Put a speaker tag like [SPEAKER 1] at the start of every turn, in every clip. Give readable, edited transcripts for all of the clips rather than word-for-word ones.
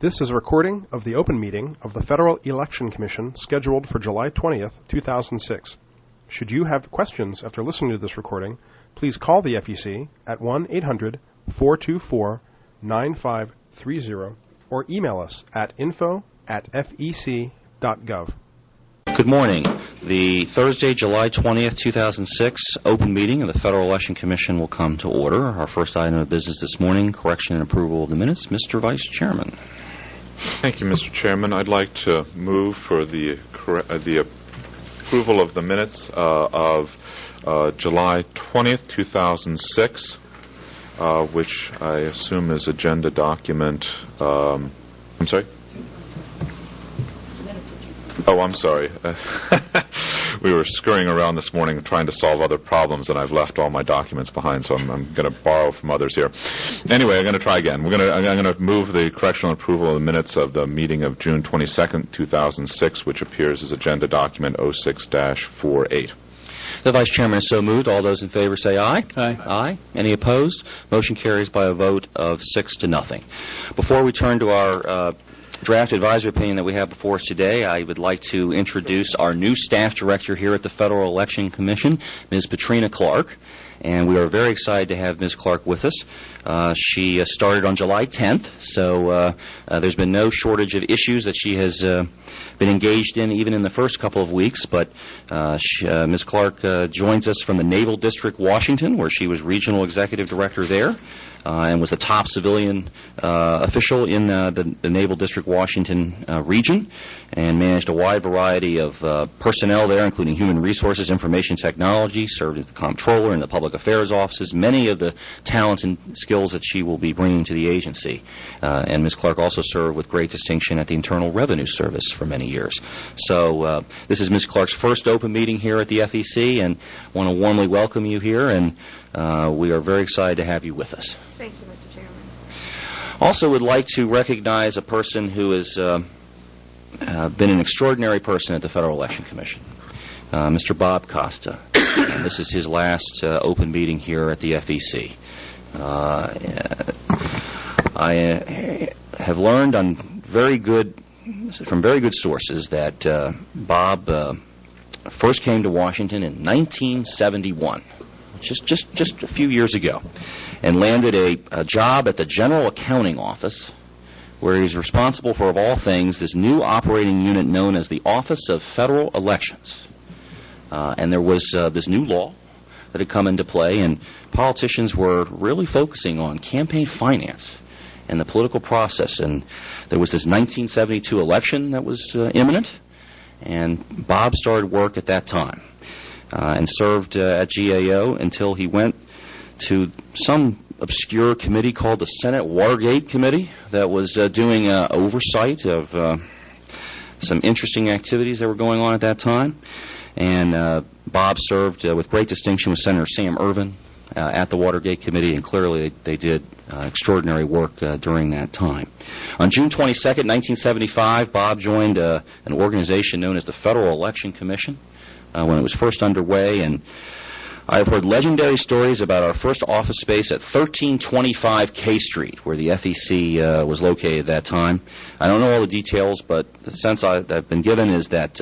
[SPEAKER 1] This is a recording of the open meeting of the Federal Election Commission scheduled for July 20th, 2006. Should you have questions after listening to this recording, please call the FEC at 1-800-424-9530 or email us at info@fec.gov.
[SPEAKER 2] Good morning. The Thursday, July 20th, 2006 open meeting of the Federal Election Commission will come to order. Our first item of business this morning, correction and approval of the minutes. Mr. Vice Chairman.
[SPEAKER 3] Thank you, Mr. Chairman. I'd like to move for the approval of the minutes of July 20th, 2006, which I assume is agenda document. I'm sorry? Oh, I'm sorry. We were scurrying around this morning trying to solve other problems, and I've left all my documents behind, so I'm going to borrow from others here. Anyway, I'm going to try again. I'm going to move the correctional approval of the minutes of the meeting of June 22nd, 2006, which appears as agenda document 06-48.
[SPEAKER 2] The Vice Chairman is so moved. All those in favor say aye.
[SPEAKER 4] Aye.
[SPEAKER 2] Aye. Any opposed? Motion carries by a vote of 6-0. Before we turn to our draft advisory opinion that we have before us today, I would like to introduce our new staff director here at the Federal Election Commission, Ms. Patrina Clark. And we are very excited to have Ms. Clark with us. She started on July 10th, so there's been no shortage of issues that she has been engaged in even in the first couple of weeks. But Ms. Clark joins us from the Naval District, Washington, where she was Regional Executive Director there. And was the top civilian official in the Naval District, Washington region, and managed a wide variety of personnel there, including human resources, information technology, served as the comptroller in the public affairs offices, many of the talents and skills that she will be bringing to the agency. And Ms. Clark also served with great distinction at the Internal Revenue Service for many years. So this is Ms. Clark's first open meeting here at the FEC, and I want to warmly welcome you here, and we are very excited to have you with us.
[SPEAKER 5] Thank you, Mr. Chairman.
[SPEAKER 2] Also would like to recognize a person who has been an extraordinary person at the Federal Election Commission, Mr. Bob Costa. And this is his last open meeting here at the FEC. I have learned from very good sources that Bob first came to Washington in 1971. Just a few years ago, and landed a job at the General Accounting Office, where he's responsible for, of all things, this new operating unit known as the Office of Federal Elections. And there was this new law that had come into play, and politicians were really focusing on campaign finance and the political process. And there was this 1972 election that was imminent, and Bob started work at that time. And served at GAO until he went to some obscure committee called the Senate Watergate Committee that was doing oversight of some interesting activities that were going on at that time. And Bob served with great distinction with Senator Sam Ervin at the Watergate Committee, and clearly they did extraordinary work during that time. On June 22nd, 1975, Bob joined an organization known as the Federal Election Commission when it was first underway, and I've heard legendary stories about our first office space at 1325 K Street, where the FEC was located at that time. I don't know all the details, but the sense I've been given is that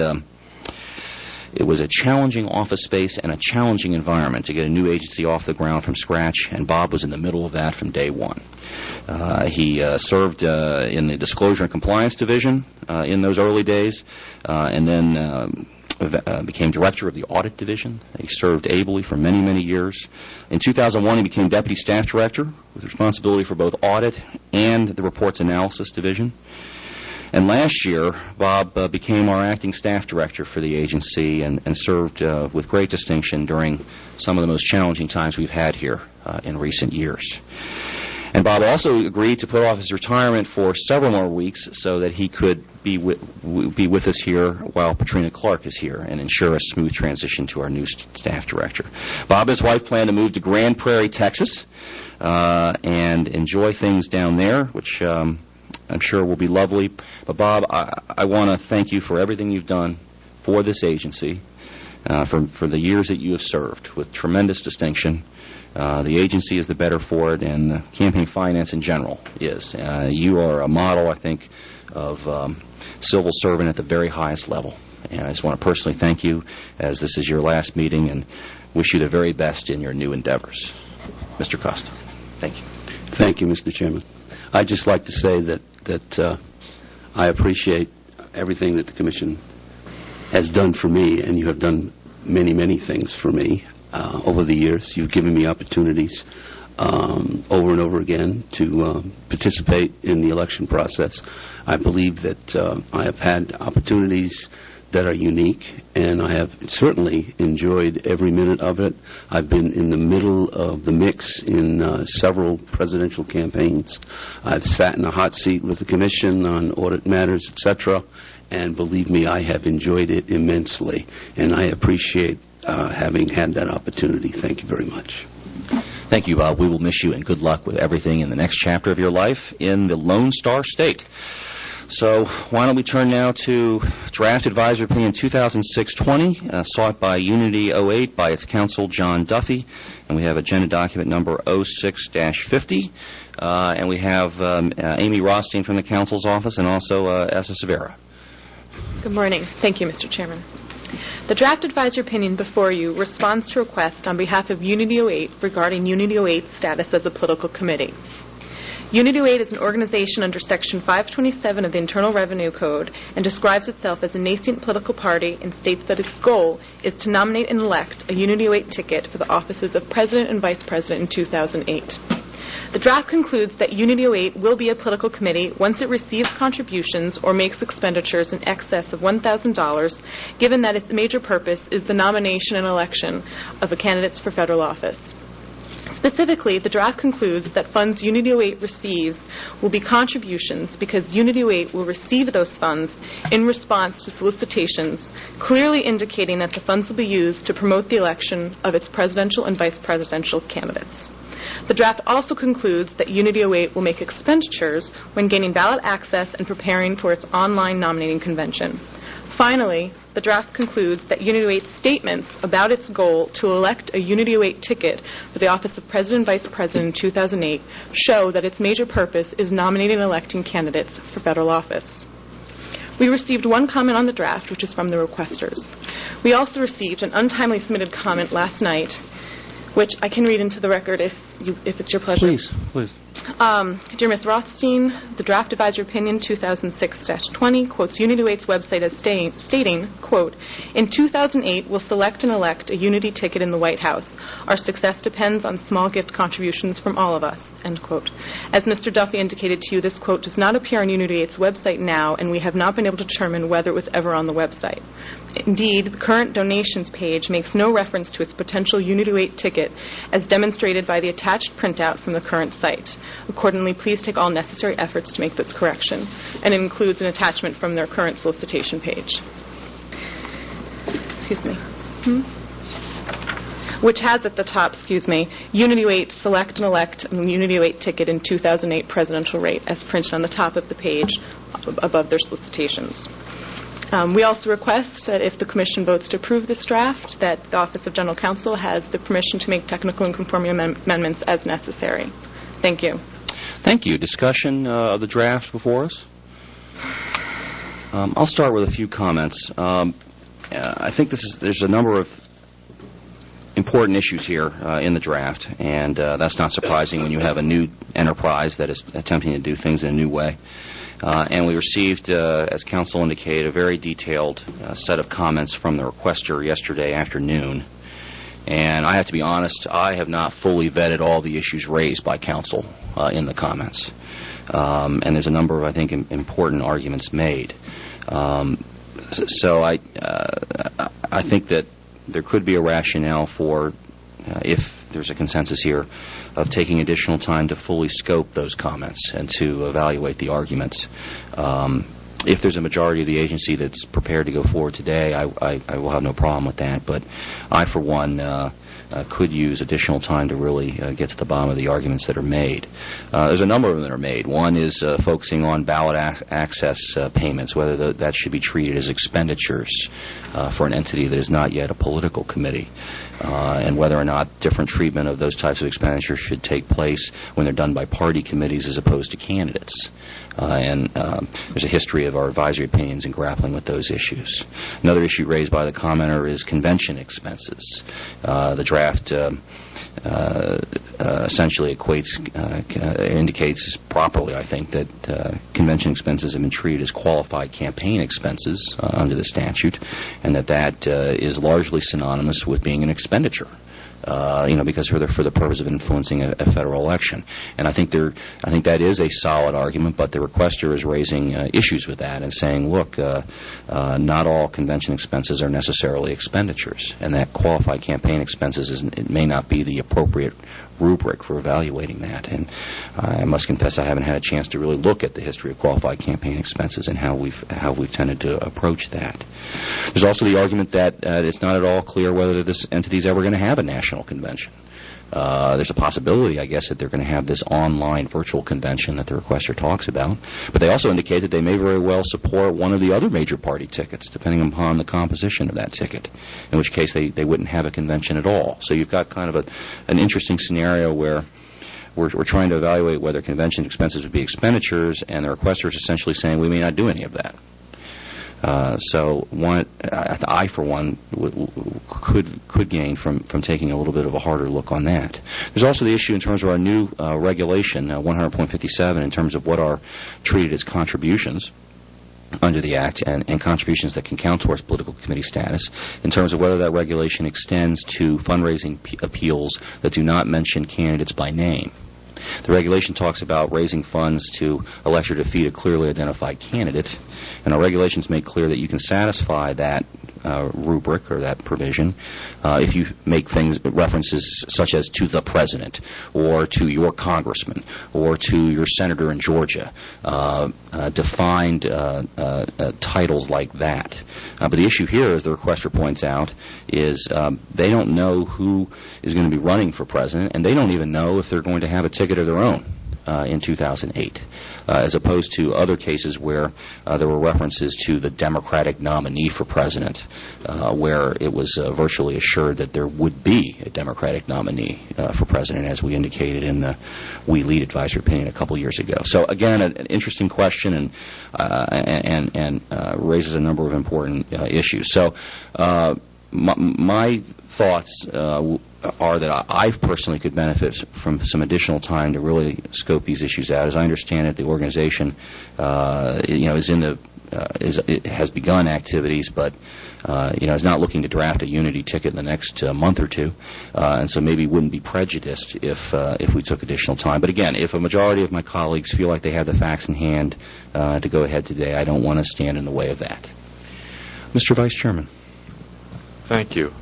[SPEAKER 2] it was a challenging office space and a challenging environment to get a new agency off the ground from scratch, and Bob was in the middle of that from day one. He served in the Disclosure and Compliance Division in those early days, and then became director of the Audit Division. He served ably for many, many years. In 2001, he became deputy staff director with responsibility for both audit and the Reports Analysis Division. And last year, Bob became our acting staff director for the agency and served with great distinction during some of the most challenging times we've had here in recent years. And Bob also agreed to put off his retirement for several more weeks so that he could be with us here while Patrina Clark is here and ensure a smooth transition to our new staff director. Bob and his wife plan to move to Grand Prairie, Texas, and enjoy things down there, which I'm sure will be lovely. But Bob, I want to thank you for everything you've done for this agency for the years that you have served with tremendous distinction. The agency is the better for it, and campaign finance in general is. You are a model, I think, of civil servant at the very highest level. And I just want to personally thank you, as this is your last meeting, and wish you the very best in your new endeavors. Mr. Costa, thank you.
[SPEAKER 4] Thank you, Mr. Chairman. I'd just like to say that I appreciate everything that the Commission has done for me, and you have done many, many things for me over the years. You've given me opportunities over and over again to participate in the election process. I believe that I have had opportunities that are unique, and I have certainly enjoyed every minute of it. I've been in the middle of the mix in several presidential campaigns. I've sat in a hot seat with the Commission on audit matters, etc., and believe me, I have enjoyed it immensely, and I appreciate having had that opportunity. Thank you very much.
[SPEAKER 2] Thank you, Bob. We will miss you, and good luck with everything in the next chapter of your life in the Lone Star State. So why don't we turn now to Draft Advisory Opinion 2006-20, sought by Unity 08 by its counsel, John Duffy. And we have agenda document number 06-50. And we have Amy Rothstein from the counsel's office, and also Essa Severa.
[SPEAKER 5] Good morning. Thank you, Mr. Chairman. The draft advisory opinion before you responds to a request on behalf of Unity 08 regarding Unity 08's status as a political committee. Unity 08 is an organization under Section 527 of the Internal Revenue Code and describes itself as a nascent political party and states that its goal is to nominate and elect a Unity 08 ticket for the offices of President and Vice President in 2008. The draft concludes that Unity 08 will be a political committee once it receives contributions or makes expenditures in excess of $1,000, given that its major purpose is the nomination and election of candidates for federal office. Specifically, the draft concludes that funds Unity 08 receives will be contributions because Unity 08 will receive those funds in response to solicitations, clearly indicating that the funds will be used to promote the election of its presidential and vice presidential candidates. The draft also concludes that Unity 08 will make expenditures when gaining ballot access and preparing for its online nominating convention. Finally, the draft concludes that Unity 08's statements about its goal to elect a Unity 08 ticket for the office of President and Vice President in 2008 show that its major purpose is nominating and electing candidates for federal office. We received one comment on the draft, which is from the requesters. We also received an untimely submitted comment last night, which I can read into the record if it's your pleasure.
[SPEAKER 2] Please.
[SPEAKER 5] Dear Ms. Rothstein, the draft advisory opinion 2006-20 quotes Unity 08's website as stating, quote, in 2008, we'll select and elect a Unity ticket in the White House. Our success depends on small gift contributions from all of us, end quote. As Mr. Duffy indicated to you, this quote does not appear on Unity 08's website now, and we have not been able to determine whether it was ever on the website. Indeed, the current donations page makes no reference to its potential Unity 08 ticket as demonstrated by the attached printout from the current site. Accordingly, please take all necessary efforts to make this correction. And it includes an attachment from their current solicitation page. Which has at the top, Unity 08 select and elect a Unity 08 ticket in 2008 presidential rate as printed on the top of the page above their solicitations. We also request that if the Commission votes to approve this draft, that the Office of General Counsel has the permission to make technical and conforming amendments as necessary. Thank you.
[SPEAKER 2] Thank you. Discussion of the draft before us? I'll start with a few comments. I think there's a number of important issues here in the draft, and that's not surprising when you have a new enterprise that is attempting to do things in a new way. And we received, as counsel indicated, a very detailed set of comments from the requester yesterday afternoon. And I have to be honest, I have not fully vetted all the issues raised by counsel in the comments. And there's a number of, I think, important arguments made. So I think that there could be a rationale for, if there's a consensus here, of taking additional time to fully scope those comments and to evaluate the arguments. If there's a majority of the agency that's prepared to go forward today, I will have no problem with that. But I, for one, could use additional time to really get to the bottom of the arguments that are made. There's a number of them that are made. One is focusing on ballot access payments, whether that should be treated as expenditures for an entity that is not yet a political committee, and whether or not different treatment of those types of expenditures should take place when they're done by party committees as opposed to candidates. And there's a history of our advisory opinions in grappling with those issues. Another issue raised by the commenter is convention expenses. The draft essentially indicates properly, I think, that convention expenses have been treated as qualified campaign expenses under the statute, and that is largely synonymous with being an expenditure. Because for the purpose of influencing a federal election, and I think that is a solid argument. But the requester is raising issues with that and saying, look, not all convention expenses are necessarily expenditures, and that qualified campaign expenses it may not be the appropriate rubric for evaluating that. And I must confess I haven't had a chance to really look at the history of qualified campaign expenses and how we've tended to approach that. There's also the argument that it's not at all clear whether this entity is ever going to have a national convention. There's a possibility, I guess, that they're going to have this online virtual convention that the requester talks about. But they also indicate that they may very well support one of the other major party tickets, depending upon the composition of that ticket, in which case they wouldn't have a convention at all. So you've got kind of an interesting scenario where we're trying to evaluate whether convention expenses would be expenditures, and the requester is essentially saying we may not do any of that. I, for one, could gain from taking a little bit of a harder look on that. There's also the issue in terms of our new regulation, 100.57, in terms of what are treated as contributions under the Act and contributions that can count towards political committee status, in terms of whether that regulation extends to fundraising appeals that do not mention candidates by name. The regulation talks about raising funds to elect or defeat a clearly identified candidate, and our regulations make clear that you can satisfy that rubric or that provision if you make references such as to the president or to your congressman or to your senator in Georgia, defined titles like that. But the issue here, as the requester points out, is they don't know who is going to be running for president, and they don't even know if they're going to have a ticket of their own in 2008, as opposed to other cases where there were references to the Democratic nominee for president, where it was virtually assured that there would be a Democratic nominee for president, as we indicated in the We Lead advisory opinion a couple years ago. So again, an interesting question and raises a number of important issues. So my thoughts are that I personally could benefit from some additional time to really scope these issues out. As I understand it, the organization, it has begun activities, but is not looking to draft a unity ticket in the next month or two, and so maybe wouldn't be prejudiced if we took additional time. But again, if a majority of my colleagues feel like they have the facts in hand to go ahead today, I don't want to stand in the way of that. Mr. Vice Chairman.
[SPEAKER 3] Thank you.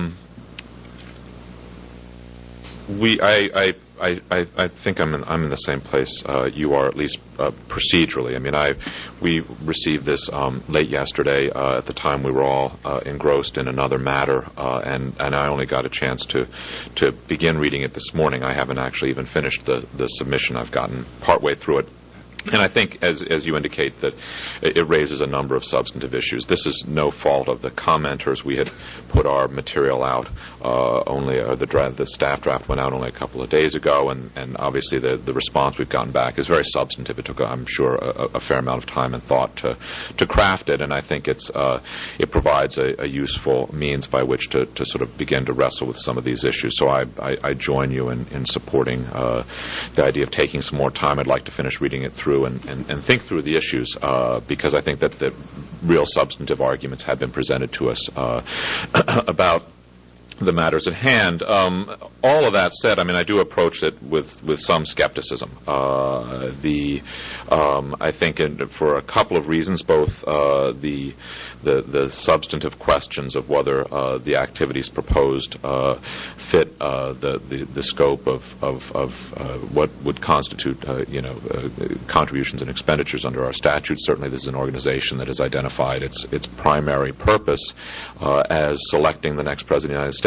[SPEAKER 3] I think I'm in the same place you are, at least procedurally. I mean, we received this late yesterday. At the time, we were all engrossed in another matter, and I only got a chance to begin reading it this morning. I haven't actually even finished the submission. I've gotten partway through it. And I think, as you indicate, that it raises a number of substantive issues. This is no fault of the commenters. We had put our material out the staff draft went out only a couple of days ago, and obviously the response we've gotten back is very substantive. It took, I'm sure, a fair amount of time and thought to craft it, and I think it provides a useful means by which to sort of begin to wrestle with some of these issues. So I join you in supporting the idea of taking some more time. I'd like to finish reading it through and think through the issues, because I think that the real substantive arguments have been presented to us about the matters at hand. All of that said, I mean, I do approach it with some skepticism. I think for a couple of reasons, both the substantive questions of whether the activities proposed fit the scope of what would constitute contributions and expenditures under our statutes. Certainly, this is an organization that has identified its primary purpose as selecting the next president of the United States.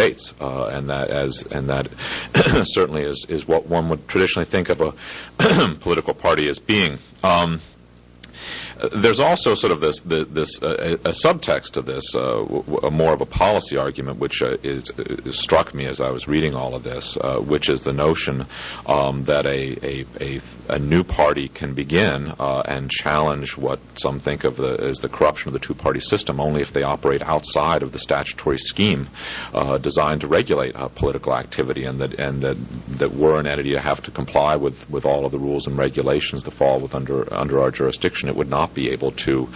[SPEAKER 3] States, and that certainly is what one would traditionally think of a political party as being. There's also sort of a subtext to this, more of a policy argument, which struck me as I was reading all of this, which is the notion that a new party can begin and challenge what some think of as the corruption of the two-party system only if they operate outside of the statutory scheme designed to regulate political activity, and that were an entity to have to comply with all of the rules and regulations that fall under our jurisdiction, it would not be able to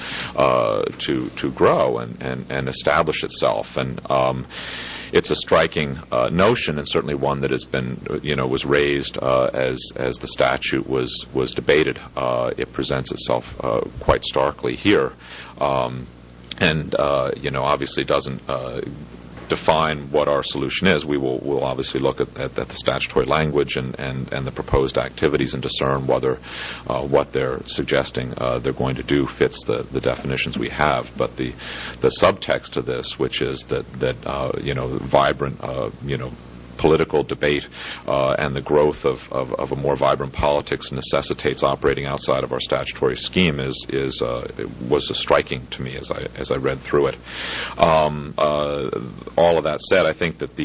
[SPEAKER 3] grow and establish itself. And it's a striking notion, and certainly one that has been, was raised as the statute was debated. It presents itself quite starkly here, and obviously doesn't define what our solution is. We'll obviously look at the statutory language and the proposed activities and discern whether what they're suggesting they're going to do fits the definitions we have. But the subtext of this, which is that vibrant political debate and the growth of a more vibrant politics necessitates operating outside of our statutory scheme was striking to me as I read through it. All of that said, I think that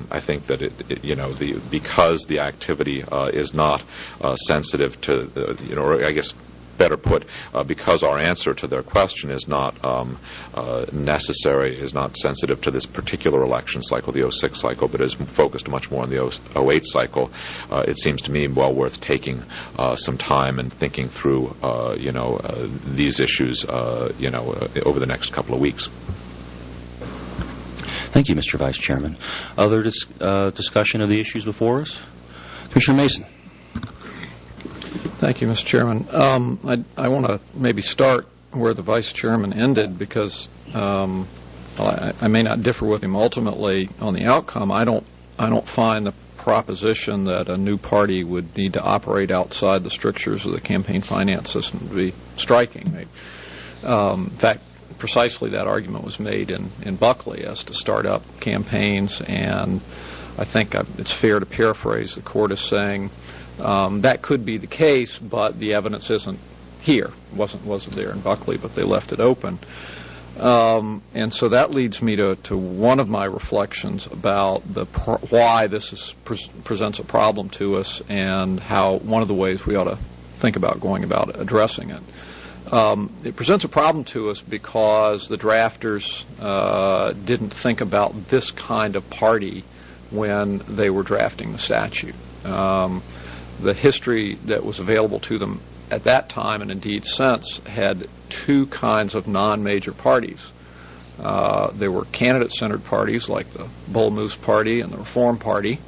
[SPEAKER 3] because the activity is not sensitive to or I guess better put, because our answer to their question is not necessary, is not sensitive to this particular election cycle, the 06 cycle, but is focused much more on the 08 cycle, it seems to me well worth taking some time and thinking through, these issues, over the next couple of weeks.
[SPEAKER 2] Thank you, Mr. Vice Chairman. Other discussion of the issues before us? Commissioner Mason.
[SPEAKER 6] Thank you, Mr. Chairman. I want to maybe start where the Vice Chairman ended, because I may not differ with him ultimately on the outcome. I don't find the proposition that a new party would need to operate outside the strictures of the campaign finance system to be striking. In fact, precisely that argument was made in Buckley as to start up campaigns, and I think it's fair to paraphrase the court as saying that could be the case, but the evidence isn't here. Wasn't there in Buckley, but they left it open. And so that leads me to one of my reflections about why this presents a problem to us, and how one of the ways we ought to think about going about addressing it. It presents a problem to us because the drafters didn't think about this kind of party when they were drafting the statute. The history that was available to them at that time, and indeed since, had two kinds of non-major parties. There were candidate-centered parties like the Bull Moose Party and the Reform Party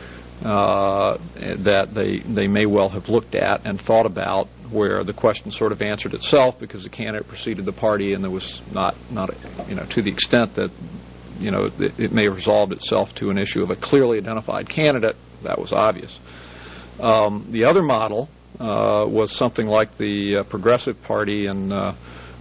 [SPEAKER 6] that they may well have looked at and thought about, where the question sort of answered itself because the candidate preceded the party, and there was not to the extent that it may have resolved itself to an issue of a clearly identified candidate. That was obvious. The other model was something like the Progressive Party in the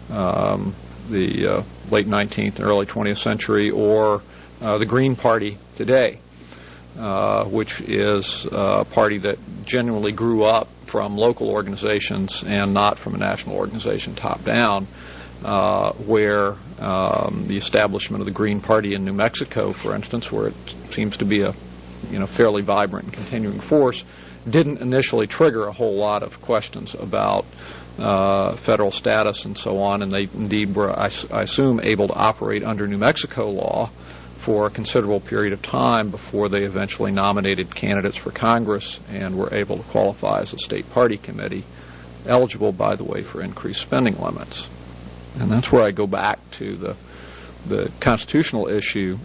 [SPEAKER 6] late 19th and early 20th century, or the Green Party today, which is a party that genuinely grew up from local organizations and not from a national organization top down, where the establishment of the Green Party in New Mexico, for instance, where it seems to be a fairly vibrant and continuing force, didn't initially trigger a whole lot of questions about federal status and so on, and they indeed were, I assume, able to operate under New Mexico law for a considerable period of time before they eventually nominated candidates for Congress and were able to qualify as a state party committee, eligible, by the way, for increased spending limits. And that's where I go back to the constitutional issue.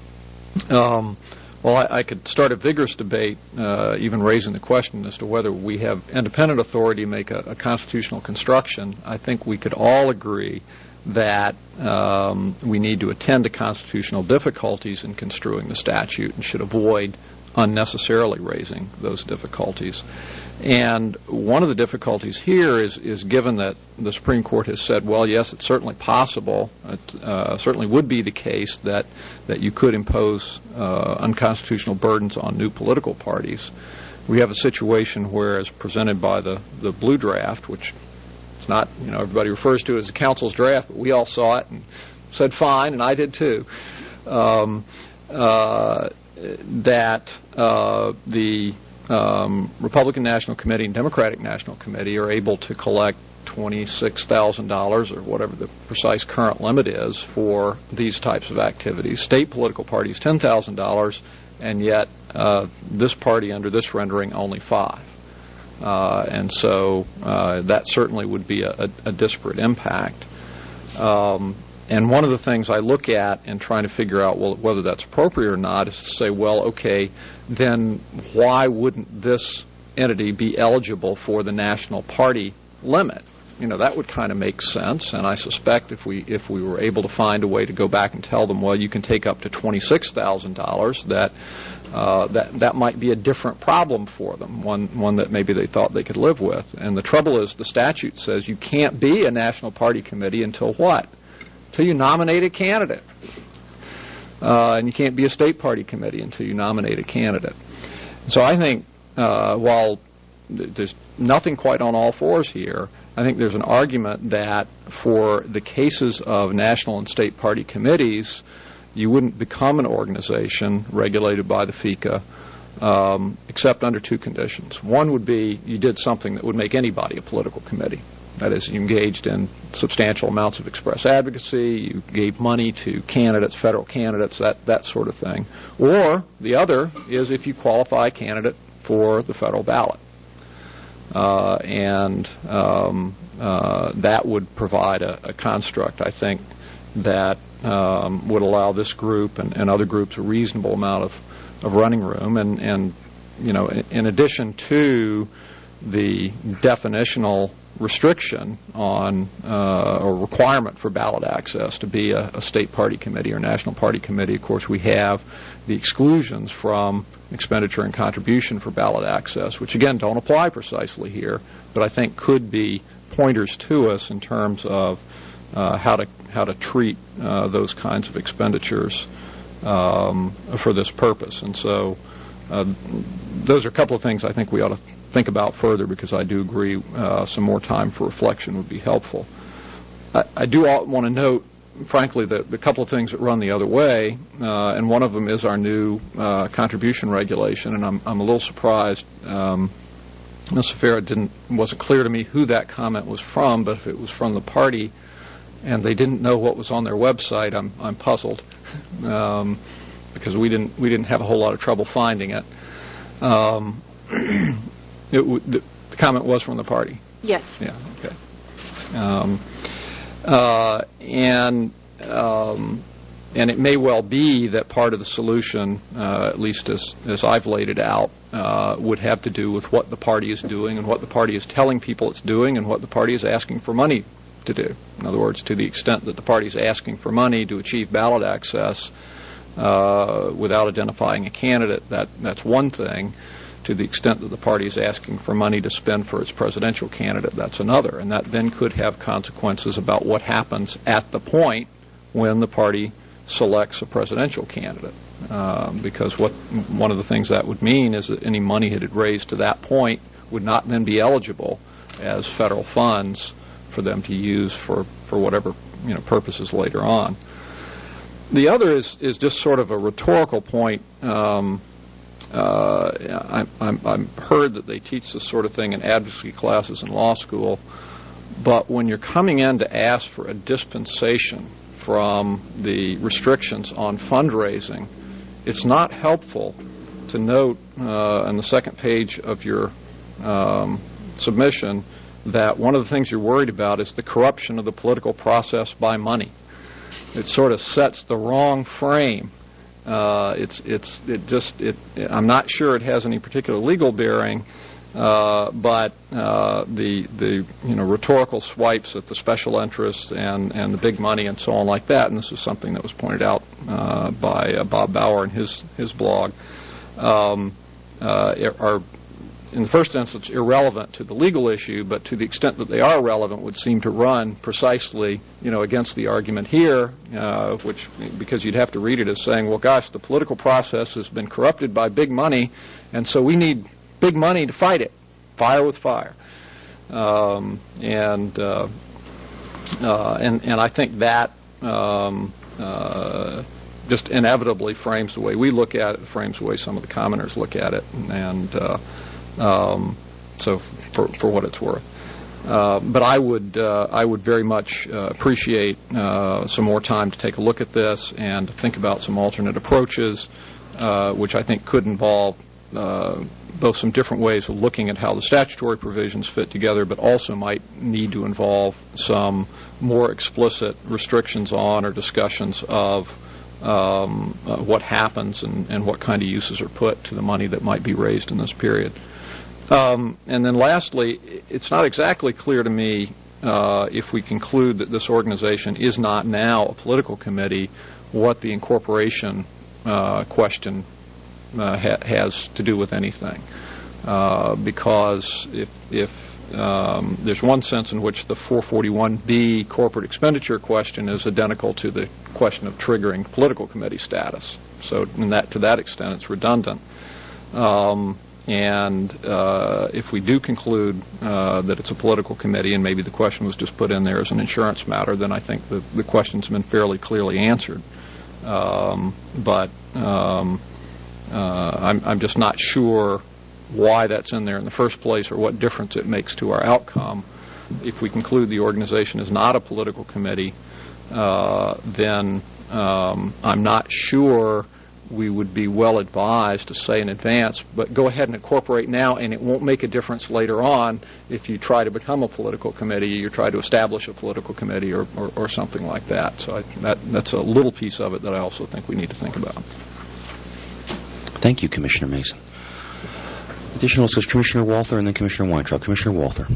[SPEAKER 6] Well, I could start a vigorous debate, even raising the question as to whether we have independent authority to make a constitutional construction. I think we could all agree that we need to attend to constitutional difficulties in construing the statute and should avoid unnecessarily raising those difficulties. And one of the difficulties here is given that the Supreme Court has said, well, yes, it's certainly possible, it certainly would be the case that you could impose unconstitutional burdens on new political parties. We have a situation where, as presented by the blue draft, which is not, everybody refers to it as the council's draft, but we all saw it and said fine, and I did too, that the Republican National Committee and Democratic National Committee are able to collect $26,000 or whatever the precise current limit is for these types of activities. State political parties, $10,000, and yet this party under this rendering only $5,000. And so that certainly would be a disparate impact. And one of the things I look at in trying to figure out whether that's appropriate or not is to say, well, okay, then why wouldn't this entity be eligible for the national party limit? That would kind of make sense, and I suspect if we were able to find a way to go back and tell them, well, you can take up to $26,000, that might be a different problem for them, one that maybe they thought they could live with. And the trouble is the statute says you can't be a national party committee until what? Until you nominate a candidate. And you can't be a state party committee until you nominate a candidate. So I think while there's nothing quite on all fours here, I think there's an argument that for the cases of national and state party committees, you wouldn't become an organization regulated by the FECA except under two conditions. One would be you did something that would make anybody a political committee. That is, you engaged in substantial amounts of express advocacy, you gave money to candidates, federal candidates, that sort of thing. Or the other is if you qualify a candidate for the federal ballot. That would provide a construct, I think, that would allow this group and other groups a reasonable amount of running room. And in addition to the definitional restriction on or requirement for ballot access to be a state party committee or national party committee, of course, we have the exclusions from expenditure and contribution for ballot access, which again don't apply precisely here, but I think could be pointers to us in terms of how to treat those kinds of expenditures for this purpose. And so those are a couple of things I think we ought to think about further, because I do agree some more time for reflection would be helpful. I do want to note, frankly, that the couple of things that run the other way, and one of them is our new contribution regulation, and I'm a little surprised. Ms. Safira wasn't clear to me who that comment was from, but if it was from the party and they didn't know what was on their website, I'm puzzled because we didn't have a whole lot of trouble finding it. The comment was from the party.
[SPEAKER 5] Yes.
[SPEAKER 6] Yeah. Okay. And it may well be that part of the solution, at least as I've laid it out, would have to do with what the party is doing and what the party is telling people it's doing and what the party is asking for money to do. In other words, to the extent that the party is asking for money to achieve ballot access without identifying a candidate, that's one thing. To the extent that the party is asking for money to spend for its presidential candidate, that's another. And that then could have consequences about what happens at the point when the party selects a presidential candidate. Because one of the things that would mean is that any money it had raised to that point would not then be eligible as federal funds for them to use for whatever purposes later on. The other is just sort of a rhetorical point. I'm heard that they teach this sort of thing in advocacy classes in law school, but when you're coming in to ask for a dispensation from the restrictions on fundraising, it's not helpful to note on the second page of your submission that one of the things you're worried about is the corruption of the political process by money. It sort of sets the wrong frame. I'm not sure it has any particular legal bearing, but the rhetorical swipes at the special interests and the big money and so on like that, and this is something that was pointed out by Bob Bauer in his blog, are, in the first instance, irrelevant to the legal issue, but to the extent that they are relevant would seem to run precisely, against the argument here, which, because you'd have to read it as saying, well, gosh, the political process has been corrupted by big money, and so we need big money to fight it. Fire with fire. And I think that just inevitably frames the way we look at it, frames the way some of the commoners look at it, and so for what it's worth. But I would very much appreciate some more time to take a look at this and to think about some alternate approaches, which I think could involve both some different ways of looking at how the statutory provisions fit together, but also might need to involve some more explicit restrictions on or discussions of what happens and what kind of uses are put to the money that might be raised in this period. And then lastly, it's not exactly clear to me if we conclude that this organization is not now a political committee, what the incorporation question has to do with anything. Because if there's one sense in which the 441B corporate expenditure question is identical to the question of triggering political committee status. So to that extent, it's redundant. And if we do conclude that it's a political committee and maybe the question was just put in there as an insurance matter, then I think the question's been fairly clearly answered. But I'm just not sure why that's in there in the first place or what difference it makes to our outcome. If we conclude the organization is not a political committee, then I'm not sure we would be well advised to say in advance, but go ahead and incorporate now, and it won't make a difference later on if you try to become a political committee, you try to establish a political committee or something like that. So that's a little piece of it that I also think we need to think about.
[SPEAKER 2] Thank you, Commissioner Mason. Additional says Commissioner Walther and then Commissioner Weintraub. Commissioner Walther.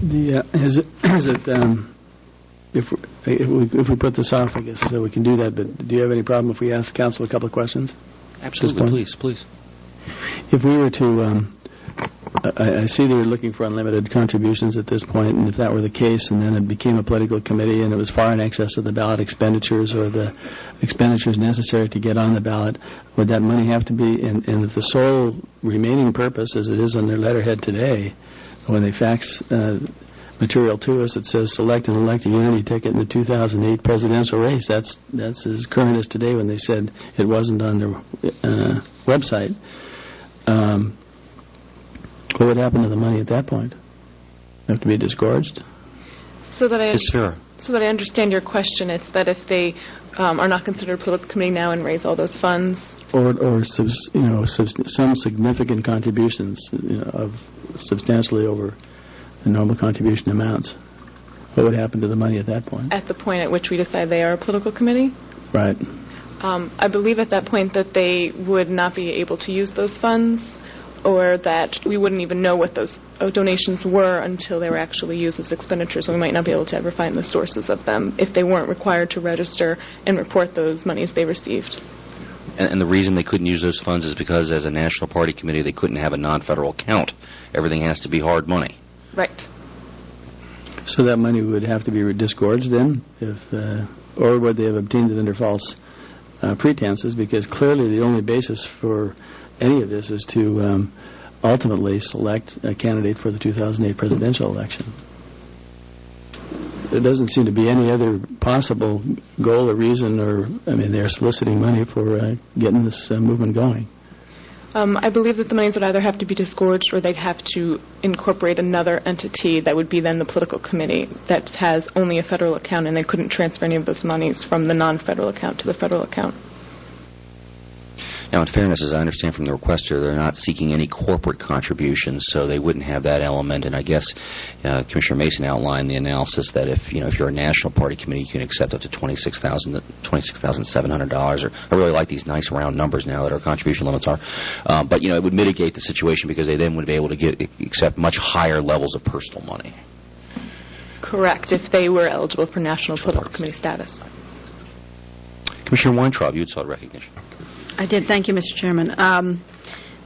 [SPEAKER 7] If we put this off, I guess, so we can do that, but do you have any problem if we ask Council a couple of questions?
[SPEAKER 2] Absolutely, please.
[SPEAKER 7] If we were to, I see they're looking for unlimited contributions at this point, and if that were the case, and then it became a political committee, and it was far in excess of the ballot expenditures or the expenditures necessary to get on the ballot, would that money have to be, and if the sole remaining purpose, as it is on their letterhead today, when they fax material to us, it says select and elect a unity ticket in the 2008 presidential race. That's as current as today when they said it wasn't on their website. What would happen to the money at that point? Have to be disgorged?
[SPEAKER 5] So that I understand your question, it's that if they are not considered a political committee now and raise all those funds,
[SPEAKER 7] or some significant contributions of substantially over the normal contribution amounts, what would happen to the money at that point?
[SPEAKER 5] At the point at which we decide they are a political committee?
[SPEAKER 7] Right.
[SPEAKER 5] I believe at that point that they would not be able to use those funds, or that we wouldn't even know what those donations were until they were actually used as expenditures, and we might not be able to ever find the sources of them if they weren't required to register and report those monies they received.
[SPEAKER 2] And the reason they couldn't use those funds is because as a national party committee they couldn't have a non-federal account. Everything has to be hard money.
[SPEAKER 5] Right.
[SPEAKER 7] So that money would have to be disgorged then, or would they have obtained it under false pretenses? Because clearly the only basis for any of this is to ultimately select a candidate for the 2008 presidential election. There doesn't seem to be any other possible goal or reason, they're soliciting money for getting this movement going.
[SPEAKER 5] I believe that the monies would either have to be disgorged or they'd have to incorporate another entity that would be then the political committee that has only a federal account, and they couldn't transfer any of those monies from the non-federal account to the federal account.
[SPEAKER 2] Now, in fairness, as I understand from the requester, they're not seeking any corporate contributions, so they wouldn't have that element. And I guess Commissioner Mason outlined the analysis that if you're a national party committee, you can accept up to $26,700. Or I really like these nice round numbers now that our contribution limits are. But it would mitigate the situation because they then would be able to accept much higher levels of personal money.
[SPEAKER 5] Correct, if they were eligible for national political committee status.
[SPEAKER 2] Commissioner Weintraub, you had sought recognition.
[SPEAKER 8] I did. Thank you, Mr. Chairman.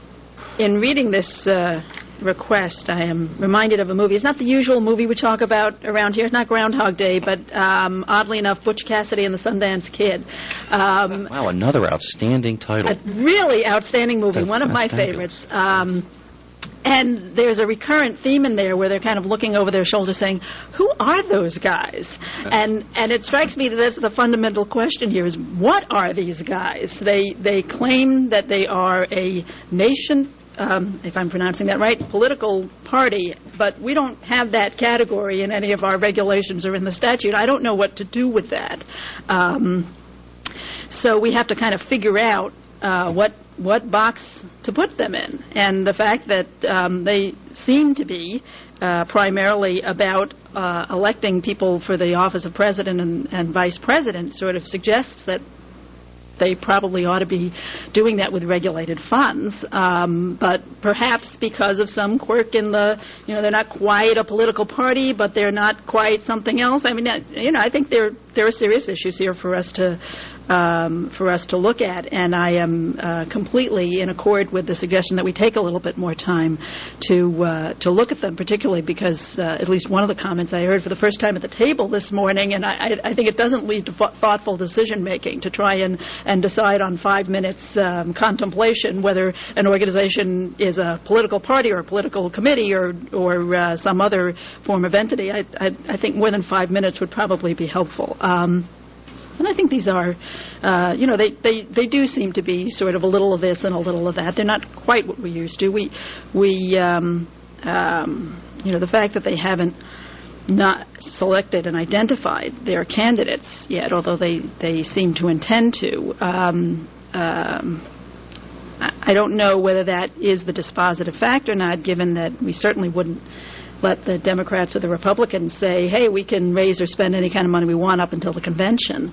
[SPEAKER 8] in reading this request, I am reminded of a movie. It's not the usual movie we talk about around here. It's not Groundhog Day, but oddly enough, Butch Cassidy and the Sundance Kid.
[SPEAKER 2] Wow, another outstanding title.
[SPEAKER 8] A really outstanding movie, one of my favorites. And there's a recurrent theme in there where they're kind of looking over their shoulder saying, who are those guys? And it strikes me that that's the fundamental question here is, what are these guys? They claim that they are a nation, if I'm pronouncing that right, political party, but we don't have that category in any of our regulations or in the statute. I don't know what to do with that. So we have to kind of figure out what box to put them in. And the fact that they seem to be primarily about electing people for the office of president and vice president sort of suggests that they probably ought to be doing that with regulated funds. But perhaps because of some quirk in they're not quite a political party, but they're not quite something else. I mean, I think there are serious issues here for us to look at, and I am completely in accord with the suggestion that we take a little bit more time to look at them, particularly because at least one of the comments I heard for the first time at the table this morning, and I think it doesn't lead to thoughtful decision making to try and decide on 5 minutes contemplation whether an organization is a political party or a political committee or some other form of entity. I think more than 5 minutes would probably be helpful. And I think these are, they do seem to be sort of a little of this and a little of that. They're not quite what we used to. The fact that they haven't not selected and identified their candidates yet, although they seem to intend to. I don't know whether that is the dispositive fact or not, given that we certainly wouldn't let the Democrats or the Republicans say, hey, we can raise or spend any kind of money we want up until the convention.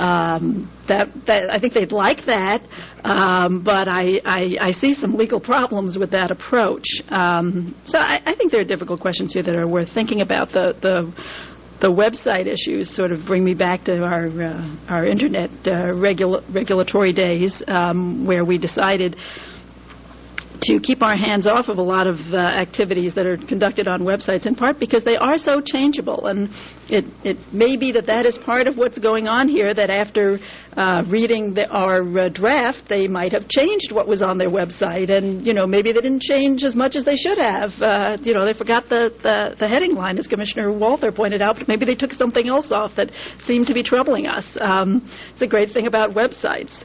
[SPEAKER 8] I think they'd like that, but I see some legal problems with that approach. So I think there are difficult questions here that are worth thinking about. The website issues sort of bring me back to our internet regulatory days, where we decided to keep our hands off of a lot of activities that are conducted on websites, in part because they are so changeable. And it may be that is part of what's going on here, that after reading our draft, they might have changed what was on their website. And, maybe they didn't change as much as they should have. They forgot the heading line, as Commissioner Walther pointed out, but maybe they took something else off that seemed to be troubling us. It's a great thing about websites.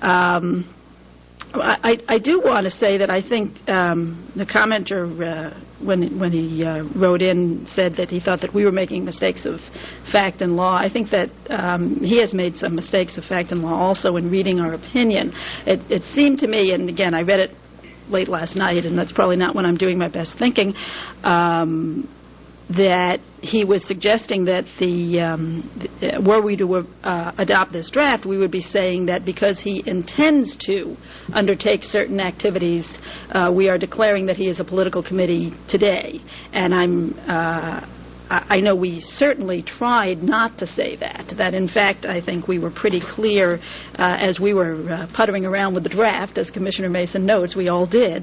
[SPEAKER 8] I do want to say that I think the commenter, when he wrote in, said that he thought that we were making mistakes of fact and law. I think that he has made some mistakes of fact and law also in reading our opinion. It seemed to me, and again, I read it late last night, and that's probably not when I'm doing my best thinking, that he was suggesting that were we to adopt this draft, we would be saying that because he intends to undertake certain activities, we are declaring that he is a political committee today. And I know we certainly tried not to say that. That, in fact, I think we were pretty clear as we were puttering around with the draft, as Commissioner Mason notes, we all did.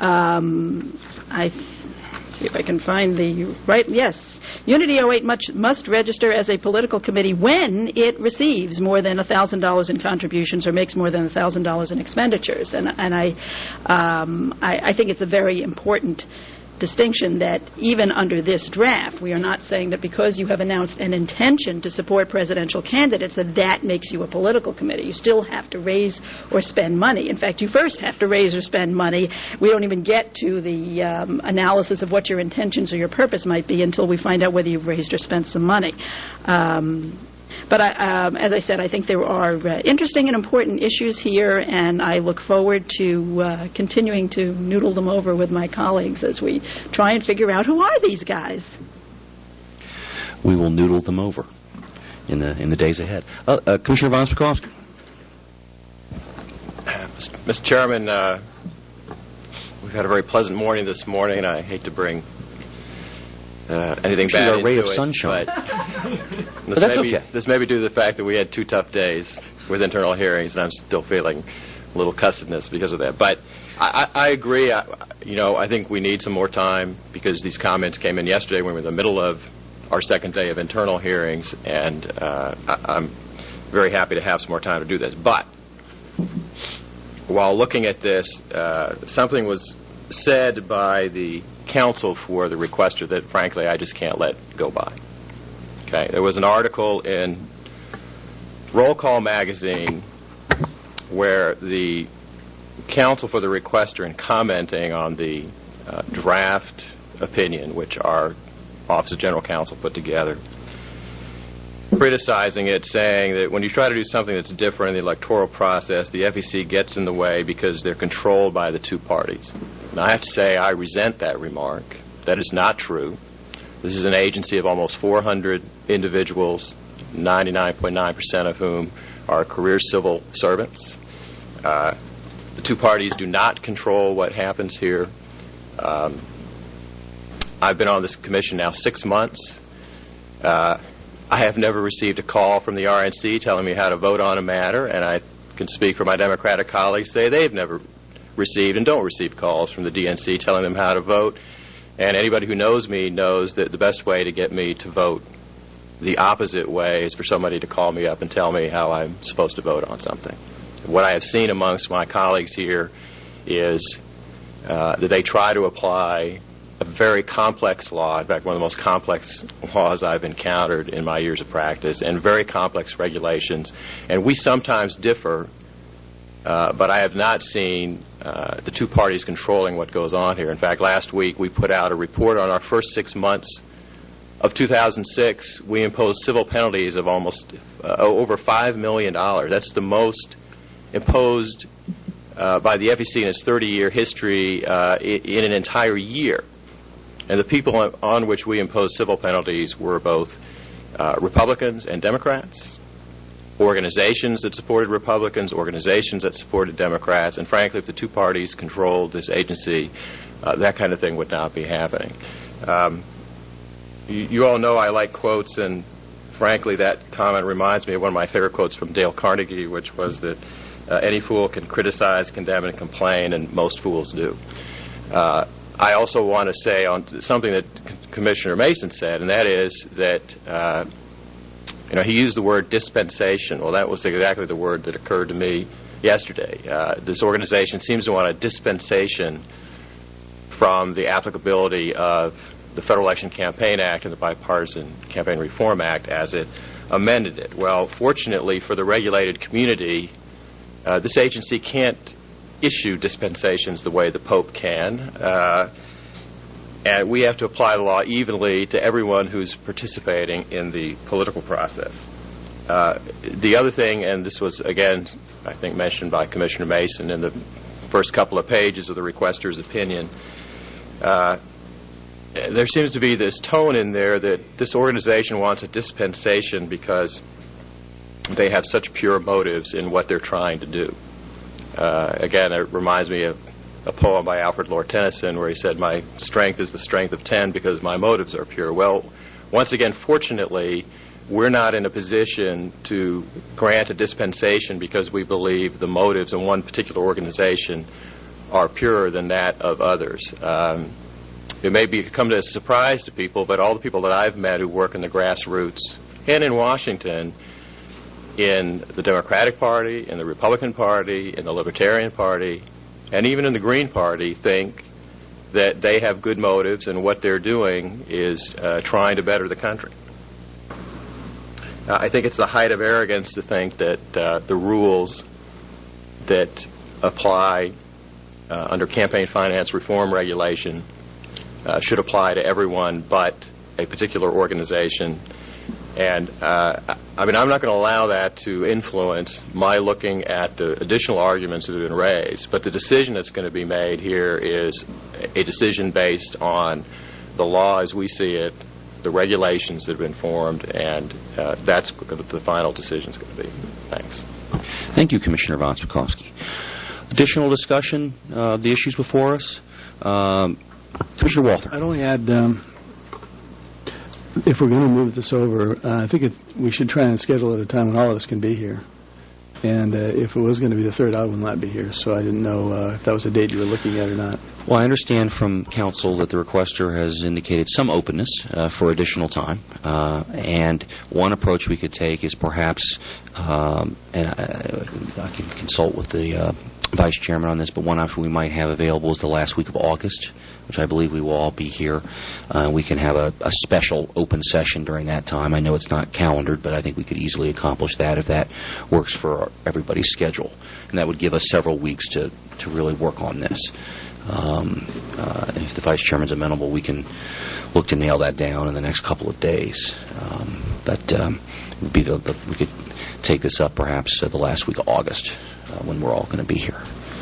[SPEAKER 8] See if I can find the right. Yes, Unity 08 must register as a political committee when it receives more than $1,000 in contributions or makes more than $1,000 in expenditures. And I think it's a very important distinction that even under this draft, we are not saying that because you have announced an intention to support presidential candidates that makes you a political committee. You still have to raise or spend money. In fact, you first have to raise or spend money. We don't even get to the analysis of what your intentions or your purpose might be until we find out whether you've raised or spent some money. But as I said, I think there are interesting and important issues here, and I look forward to continuing to noodle them over with my colleagues as we try and figure out who are these guys.
[SPEAKER 2] We will noodle them over in the days ahead. Commissioner von Spakovsky.
[SPEAKER 9] Mr. Chairman, we've had a very pleasant morning this morning, and I hate to bring anything bad into it.
[SPEAKER 2] Ray of sunshine.
[SPEAKER 9] But that's okay. This may be due to the fact that we had 2 tough days with internal hearings, and I'm still feeling a little cussedness because of that. But I agree. I think we need some more time because these comments came in yesterday when we were in the middle of our second day of internal hearings, and I'm very happy to have some more time to do this. But while looking at this, something was said by the counsel for the requester that, frankly, I just can't let go by. Okay, there was an article in Roll Call magazine where the counsel for the requester, in commenting on the draft opinion, which our Office of General Counsel put together, criticizing it, saying that when you try to do something that's different in the electoral process, the FEC gets in the way because they're controlled by the two parties. And I have to say I resent that remark. That is not true. This is an agency of almost 400 individuals, 99.9% of whom are career civil servants. The two parties do not control what happens here. I've been on this commission now 6 months. I have never received a call from the RNC telling me how to vote on a matter, and I can speak for my Democratic colleagues, say they've never received and don't receive calls from the DNC telling them how to vote. And anybody who knows me knows that the best way to get me to vote the opposite way is for somebody to call me up and tell me how I'm supposed to vote on something. What I have seen amongst my colleagues here is that they try to apply a very complex law, in fact, one of the most complex laws I've encountered in my years of practice, and very complex regulations. And we sometimes differ, but I have not seen the two parties controlling what goes on here. In fact, last week we put out a report on our first 6 months of 2006. We imposed civil penalties of almost over $5 million. That's the most imposed by the FEC in its 30-year history in an entire year. And the people on which we imposed civil penalties were both Republicans and Democrats, organizations that supported Republicans, organizations that supported Democrats, and frankly, if the two parties controlled this agency, that kind of thing would not be happening. You all know I like quotes, and frankly, that comment reminds me of one of my favorite quotes from Dale Carnegie, which was that any fool can criticize, condemn, and complain, and most fools do. I also want to say on something that Commissioner Mason said, and that is that he used the word dispensation. Well, that was exactly the word that occurred to me yesterday. This organization seems to want a dispensation from the applicability of the Federal Election Campaign Act and the Bipartisan Campaign Reform Act as it amended it. Well, fortunately for the regulated community, this agency can't issue dispensations the way the Pope can, and we have to apply the law evenly to everyone who's participating in the political process. The other thing, and this was, again, I think mentioned by Commissioner Mason in the first couple of pages of the requester's opinion, there seems to be this tone in there that this organization wants a dispensation because they have such pure motives in what they're trying to do. Again, it reminds me of a poem by Alfred Lord Tennyson where he said, "My strength is the strength of 10 because my motives are pure." Well, once again, fortunately, we're not in a position to grant a dispensation because we believe the motives in one particular organization are purer than that of others. It may come as a surprise to people, but all the people that I've met who work in the grassroots and in Washington, in the Democratic Party, in the Republican Party, in the Libertarian Party, and even in the Green Party, think that they have good motives and what they're doing is trying to better the country. I think it's the height of arrogance to think that the rules that apply under campaign finance reform regulation should apply to everyone but a particular organization. And I'm not going to allow that to influence my looking at the additional arguments that have been raised. But the decision that's going to be made here is a decision based on the law as we see it, the regulations that have been formed, and that's what the final decision is going to be. Thanks.
[SPEAKER 2] Thank you, Commissioner Von Spakovsky. Additional discussion of the issues before us? Commissioner Walther.
[SPEAKER 7] I'd only add, if we're going to move this over, I think we should try and schedule at a time when all of us can be here. And if it was going to be the 3rd, I would not be here. So I didn't know if that was a date you were looking at or not.
[SPEAKER 2] Well, I understand from counsel that the requester has indicated some openness for additional time. And one approach we could take is perhaps, and I can consult with the Vice Chairman on this, but one option we might have available is the last week of August, which I believe we will all be here. We can have a special open session during that time. I know it's not calendared, but I think we could easily accomplish that if that works for everybody's schedule. And that would give us several weeks to really work on this. If the Vice Chairman's amenable, we can look to nail that down in the next couple of days. We could take this up perhaps the last week of August when we're all going to be here.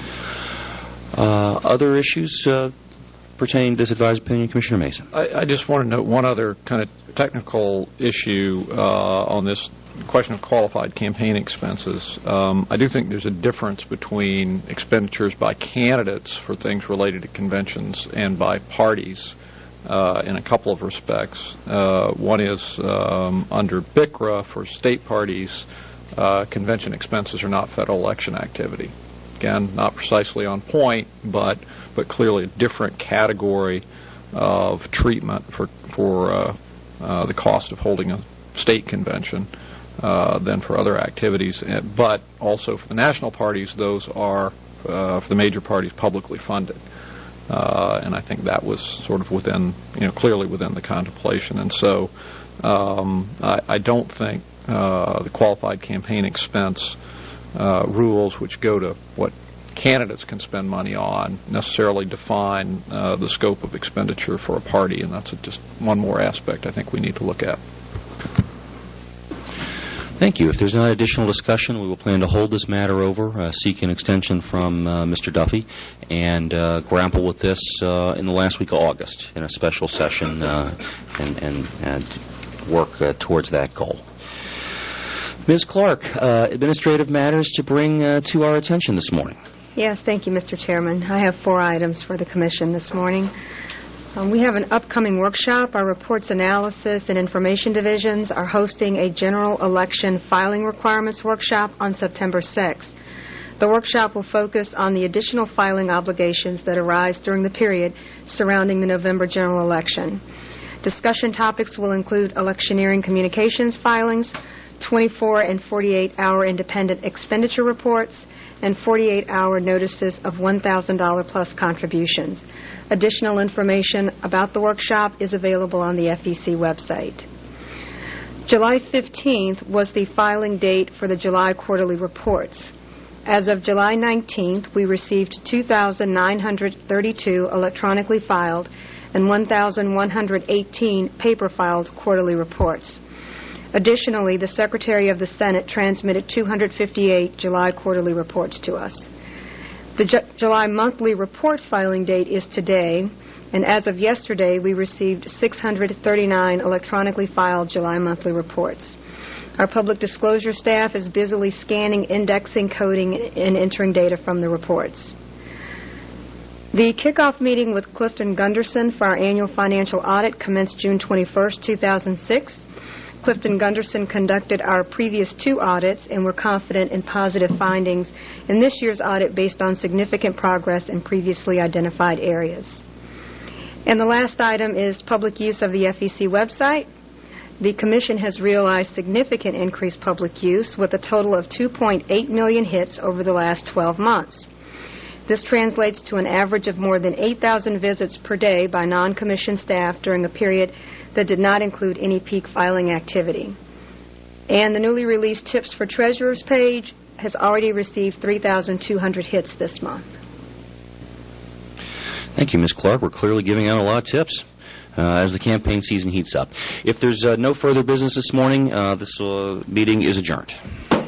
[SPEAKER 2] Other issues pertaining to this advised opinion, Commissioner Mason?
[SPEAKER 6] I just want to note one other kind of technical issue on this question of qualified campaign expenses. I do think there's a difference between expenditures by candidates for things related to conventions and by parties in a couple of respects. One is under BICRA for state parties, convention expenses are not federal election activity. Again, not precisely on point, but clearly a different category of treatment for the cost of holding a state convention than for other activities. But also for the national parties, those are, for the major parties, publicly funded. And I think that was sort of within, clearly within the contemplation. And so I don't think the qualified campaign expense rules, which go to what candidates can spend money on, necessarily define the scope of expenditure for a party, and that's just one more aspect I think we need to look at.
[SPEAKER 2] Thank you. If there's not additional discussion, we will plan to hold this matter over, seek an extension from Mr. Duffy, and grapple with this in the last week of August in a special session and work towards that goal. Ms. Clark, administrative matters to bring to our attention this morning.
[SPEAKER 10] Yes, thank you, Mr. Chairman. I have 4 items for the Commission this morning. We have an upcoming workshop. Our Reports Analysis and Information Divisions are hosting a General Election Filing Requirements Workshop on September 6th. The workshop will focus on the additional filing obligations that arise during the period surrounding the November general election. Discussion topics will include electioneering communications filings, 24 and 48-hour independent expenditure reports, and 48-hour notices of $1,000 plus contributions. Additional information about the workshop is available on the FEC website. July 15th was the filing date for the July quarterly reports. As of July 19th, we received 2,932 electronically filed and 1,118 paper-filed quarterly reports. Additionally, the Secretary of the Senate transmitted 258 July quarterly reports to us. The July monthly report filing date is today, and as of yesterday, we received 639 electronically filed July monthly reports. Our public disclosure staff is busily scanning, indexing, coding, and entering data from the reports. The kickoff meeting with Clifton Gunderson for our annual financial audit commenced June 21st, 2006. Clifton Gunderson conducted our previous 2 audits, and we're confident in positive findings in this year's audit based on significant progress in previously identified areas. And the last item is public use of the FEC website. The Commission has realized significant increased public use with a total of 2.8 million hits over the last 12 months. This translates to an average of more than 8,000 visits per day by non-commissioned staff during a period that did not include any peak filing activity. And the newly released Tips for Treasurers page has already received 3,200 hits this month.
[SPEAKER 2] Thank you, Ms. Clark. We're clearly giving out a lot of tips as the campaign season heats up. If there's no further business this morning, this meeting is adjourned.